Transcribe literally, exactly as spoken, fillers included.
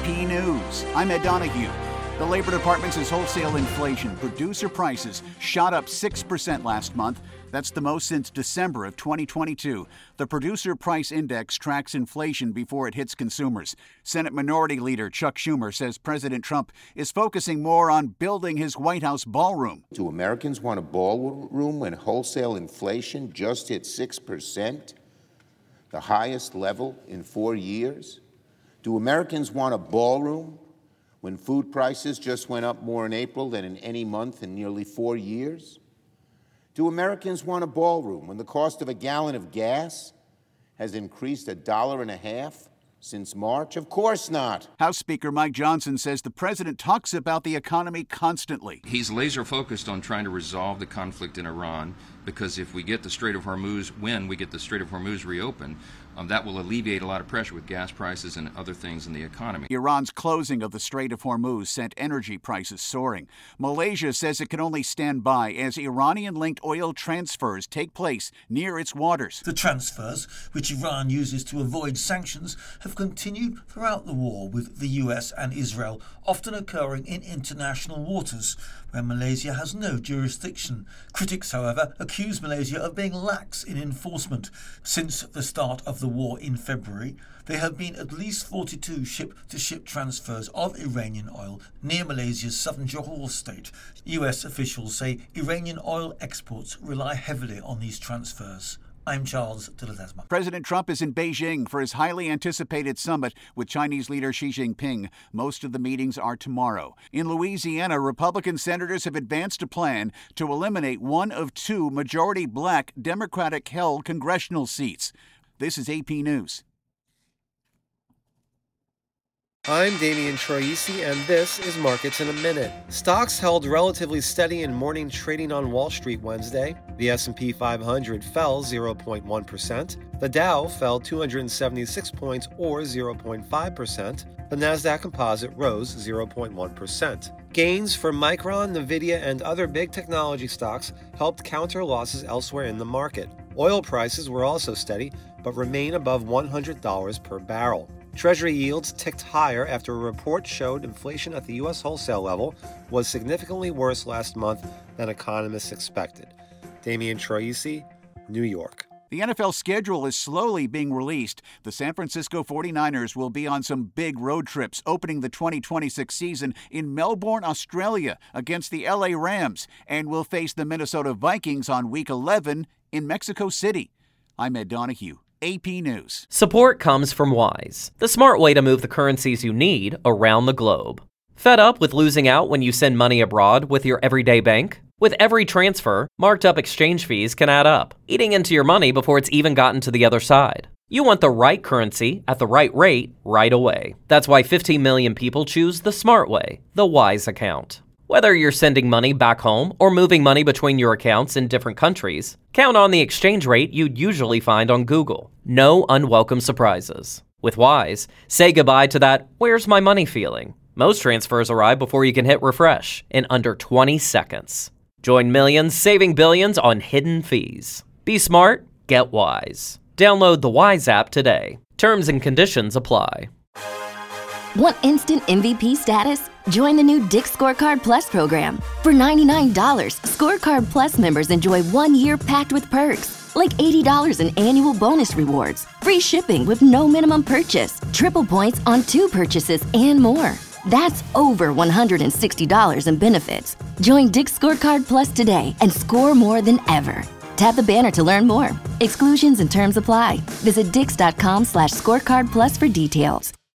P News. I'm Ed Donahue. The Labor Department says wholesale inflation, producer prices, shot up six percent last month. That's the most since December of twenty twenty-two. The Producer Price Index tracks inflation before it hits consumers. Senate Minority Leader Chuck Schumer says President Trump is focusing more on building his White House ballroom. Do Americans want a ballroom when wholesale inflation just hit six percent, the highest level in four years? Do Americans want a ballroom when food prices just went up more in April than in any month in nearly four years? Do Americans want a ballroom when the cost of a gallon of gas has increased a dollar and a half since March? Of course not. House Speaker Mike Johnson says the president talks about the economy constantly. He's laser focused on trying to resolve the conflict in Iran, because if we get the Strait of Hormuz, when we get the Strait of Hormuz reopened, um, that will alleviate a lot of pressure with gas prices and other things in the economy. Iran's closing of the Strait of Hormuz sent energy prices soaring. Malaysia says it can only stand by as Iranian-linked oil transfers take place near its waters. The transfers, which Iran uses to avoid sanctions, have continued throughout the war, with the U S and Israel often occurring in international waters, where Malaysia has no jurisdiction. Critics, however, accuse Malaysia of being lax in enforcement. Since the start of the war in February, there have been at least forty-two ship-to-ship transfers of Iranian oil near Malaysia's southern Johor state. U S officials say Iranian oil exports rely heavily on these transfers. I'm Charles de Ledesma. President Trump is in Beijing for his highly anticipated summit with Chinese leader Xi Jinping. Most of the meetings are tomorrow. In Louisiana, Republican senators have advanced a plan to eliminate one of two majority black Democratic-held congressional seats. This is A P News. I'm Damian Troisi, and this is Markets in a Minute. Stocks held relatively steady in morning trading on Wall Street Wednesday. The S and P five hundred fell zero point one percent. The Dow fell two hundred seventy-six points, or zero point five percent. The Nasdaq Composite rose zero point one percent. Gains for Micron, Nvidia, and other big technology stocks helped counter losses elsewhere in the market. Oil prices were also steady, but remain above one hundred dollars per barrel. Treasury yields ticked higher after a report showed inflation at the U S wholesale level was significantly worse last month than economists expected. Damian Troisi, New York. The N F L schedule is slowly being released. The San Francisco forty-niners will be on some big road trips, opening the twenty twenty-six season in Melbourne, Australia, against the L A Rams, and will face the Minnesota Vikings on Week eleven in Mexico City. I'm Ed Donahue, A P News. Support comes from Wise, the smart way to move the currencies you need around the globe. Fed up with losing out when you send money abroad with your everyday bank? With every transfer, marked up exchange fees can add up, eating into your money before it's even gotten to the other side. You want the right currency at the right rate right away. That's why fifteen million people choose the smart way, the Wise account. Whether you're sending money back home or moving money between your accounts in different countries, count on the exchange rate you'd usually find on Google. No unwelcome surprises. With Wise, say goodbye to that "where's my money" feeling. Most transfers arrive before you can hit refresh in under twenty seconds. Join millions saving billions on hidden fees. Be smart, get Wise. Download the Wise app today. Terms and conditions apply. Want instant M V P status? Join the new Dick's Scorecard Plus program. For ninety-nine dollars, Scorecard Plus members enjoy one year packed with perks, like eighty dollars in annual bonus rewards, free shipping with no minimum purchase, triple points on two purchases, and more. That's over one hundred sixty dollars in benefits. Join Dick's Scorecard Plus today and score more than ever. Tap the banner to learn more. Exclusions and terms apply. Visit dix.com slash scorecard plus for details.